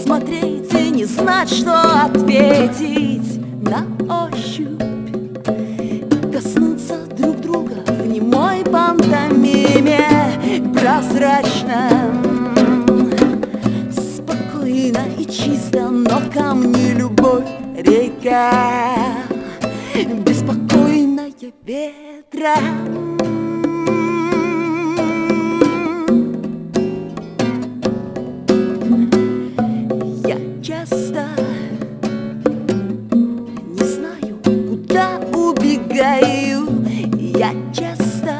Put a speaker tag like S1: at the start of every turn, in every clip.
S1: смотреть и не знать, что ответить. На ощупь коснуться друг друга в немой пантомиме прозрачном. Спокойно и чисто, но ко мне любовь река, беспокойная ветром. Я часто не знаю, куда убегаю. Я часто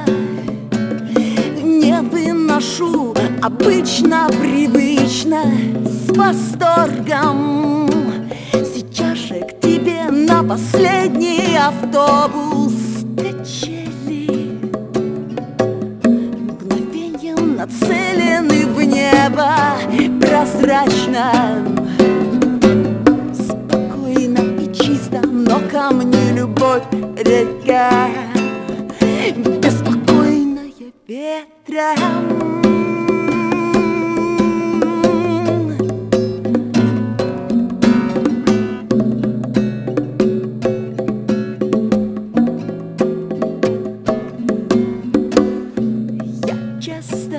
S1: не выношу обычно, привычно, с восторгом. Сейчас же к тебе на последний автобус качели, мгновеньем нацелены в небо прозрачно. Спокойно и чисто, но ко мне любовь река, беспокойная ветром. Часто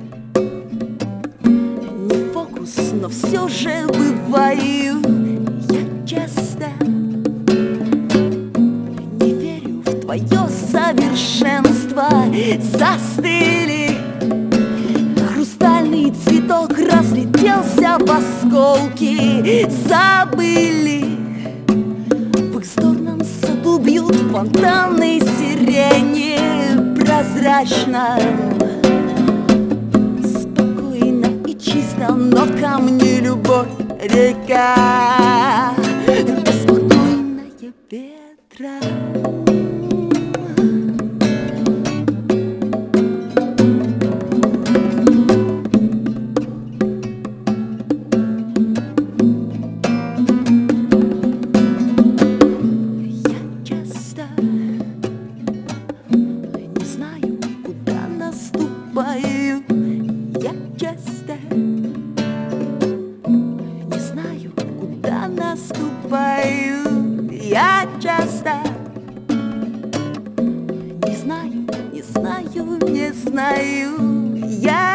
S1: не фокус, но все же бываю. Я часто не верю в твое совершенство. Застыли, хрустальный цветок разлетелся в осколки. Забыли, в их сторону саду бьют фонтаны сирени прозрачно. Но ко мне любовь река, беспокойная ветром. Я часто не знаю, куда наступаю. Я часто наступаю. Я часто не знаю, не знаю, не знаю. Я